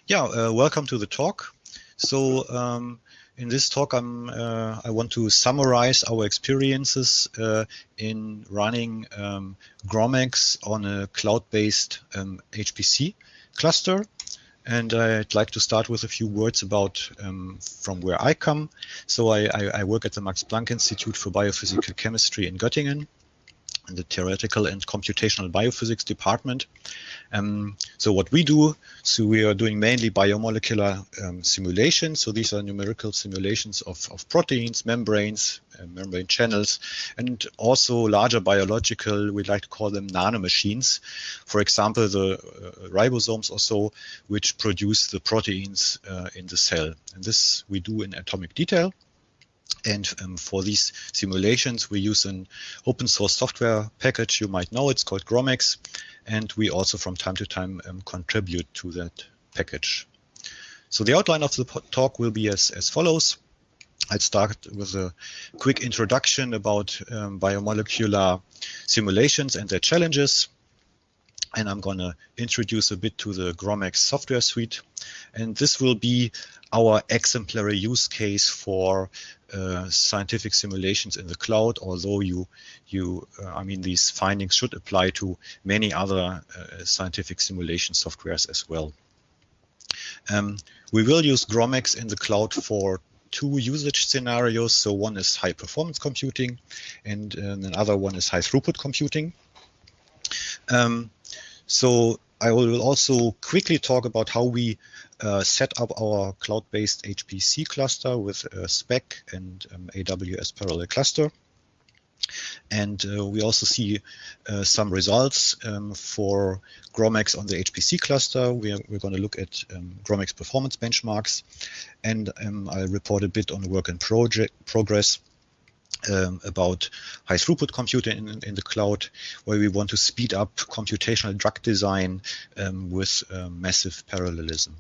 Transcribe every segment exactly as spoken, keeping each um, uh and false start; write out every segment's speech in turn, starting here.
Yeah, uh, welcome to the talk. So um, in this talk, I'm, uh, I want to summarize our experiences uh, in running um, GROMACS on a cloud-based um, H P C cluster. And I'd like to start with a few words about um, from where I come. So I, I, I work at the Max Planck Institute for Biophysical Chemistry in Göttingen, in the Theoretical and Computational Biophysics department. Um, so what we do, so we are doing mainly biomolecular um, simulations. So these are numerical simulations of, of proteins, membranes, uh, membrane channels, and also larger biological, we like to call them nanomachines. For example, the uh, ribosomes or so, which produce the proteins uh, in the cell. And this we do in atomic detail. And um, for these simulations, we use an open source software package. You might know it's called GROMACS. And we also from time to time um, contribute to that package. So the outline of the talk will be as, as follows. I'll start with a quick introduction about um, biomolecular simulations and their challenges. And I'm going to introduce a bit to the GROMACS software suite. And this will be our exemplary use case for uh, scientific simulations in the cloud, although you, you, uh, I mean, these findings should apply to many other uh, scientific simulation softwares as well. Um, we will use GROMACS in the cloud for two usage scenarios. So one is high performance computing and uh, another one is high throughput computing. Um, so I will also quickly talk about how we uh, set up our cloud-based H P C cluster with uh, SPEC and um, A W S parallel cluster. And uh, we also see uh, some results um, for GROMACS on the H P C cluster. We are, we're going to look at um, GROMACS performance benchmarks. And um, I'll report a bit on work in project progress. Um, about high throughput computing in, in the cloud, where we want to speed up computational drug design um, with uh, massive parallelism.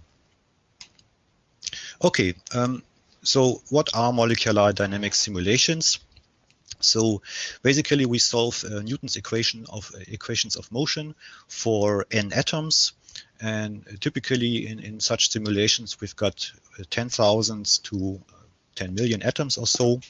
Okay, um, so what are molecular dynamics simulations? So basically we solve uh, Newton's equation of uh, equations of motion for n atoms. And typically in, in such simulations, we've got uh, ten thousands to ten million atoms or so.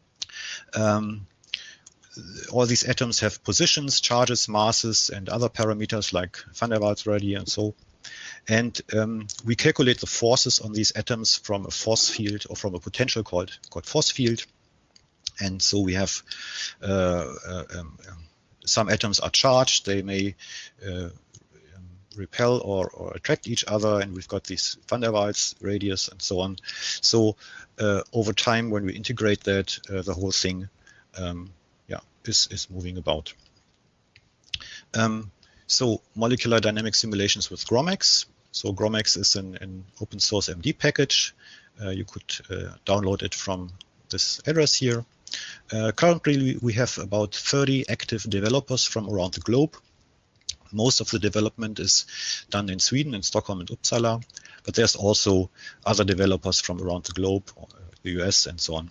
Um, all these atoms have positions, charges, masses, and other parameters like van der Waals radius and so. And um, we calculate the forces on these atoms from a force field or from a potential called, called force field. And so we have uh, uh, um, some atoms are charged, they may uh, repel or, or attract each other, and we've got these van der Waals radius and so on. So uh, over time, when we integrate that, uh, the whole thing um, yeah, is, is moving about. Um, so molecular dynamic simulations with GROMACS. So GROMACS is an, an open source M D package. Uh, you could uh, download it from this address here. Uh, currently, we have about thirty active developers from around the globe. Most of the development is done in Sweden, in Stockholm and Uppsala, but there's also other developers from around the globe, the U S and so on.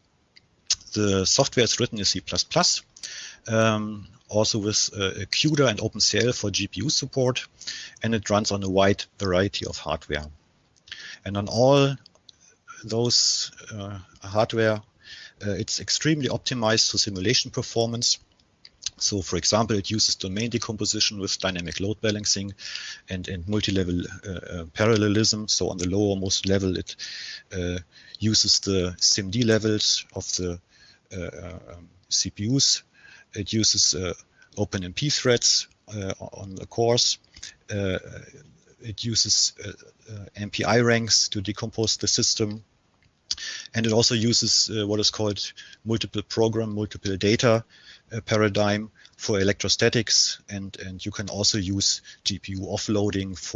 The software is written in C plus plus, um, also with uh, CUDA and OpenCL for G P U support, and it runs on a wide variety of hardware. And on all those uh, hardware, uh, it's extremely optimized for simulation performance. So, for example, it uses domain decomposition with dynamic load balancing and, and multi-level uh, uh, parallelism. So on the lowermost level, it uh, uses the SIMD levels of the uh, um, C P Us. It uses uh, OpenMP threads uh, on the cores. Uh, it uses uh, uh, M P I ranks to decompose the system. And it also uses uh, what is called multiple program, multiple data uh, paradigm for electrostatics. And, and you can also use G P U offloading for